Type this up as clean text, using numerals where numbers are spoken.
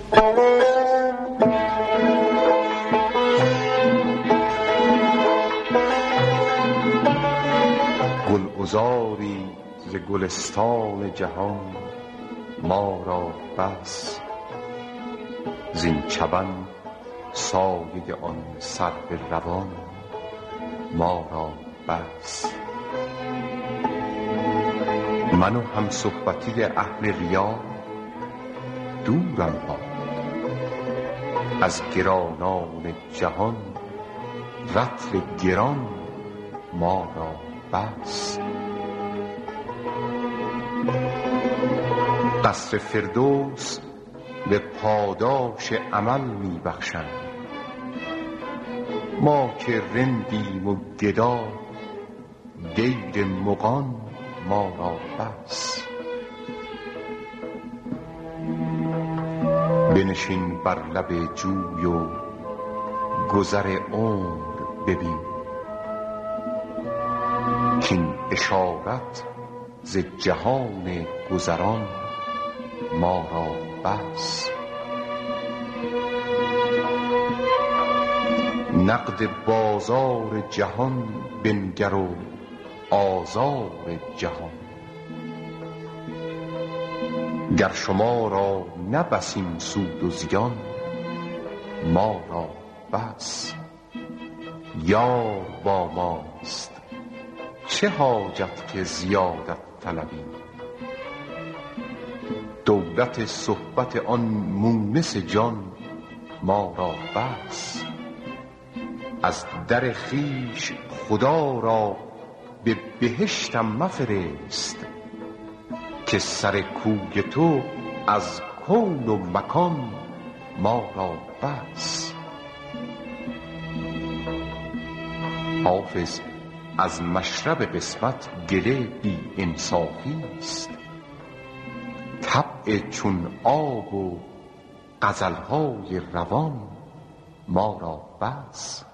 گلعذاری ز گلستان جهان ما را بس، زین چمن سایه آن سرو روان ما را بس. من و همصحبتی اهل ریا دورم باد، از گرانان جهان رطل گران ما را بس. قصر فردوس به پاداش عمل می بخشند، ما که رندیم و گدا دیر مغان ما را بس. بنشین بر لب جوی و گذر عمر ببین، کاین اشارت ز جهان گذران ما را بس. نقد بازار جهان بنگر و آزار جهان، گر شما را نه بس این سود و زیان ما را بس. یار با ماست چه حاجت که زیادت طلبیم، دولت صحبت آن مونس جان ما را بس. از در خویش خدا را به بهشتم مفرست، که سر کوی تو از کون و مکان ما را بس. حافظ از مشرب قسمت گله بی انصافی است، طبع چون آب و غزلهای روان ما را بس.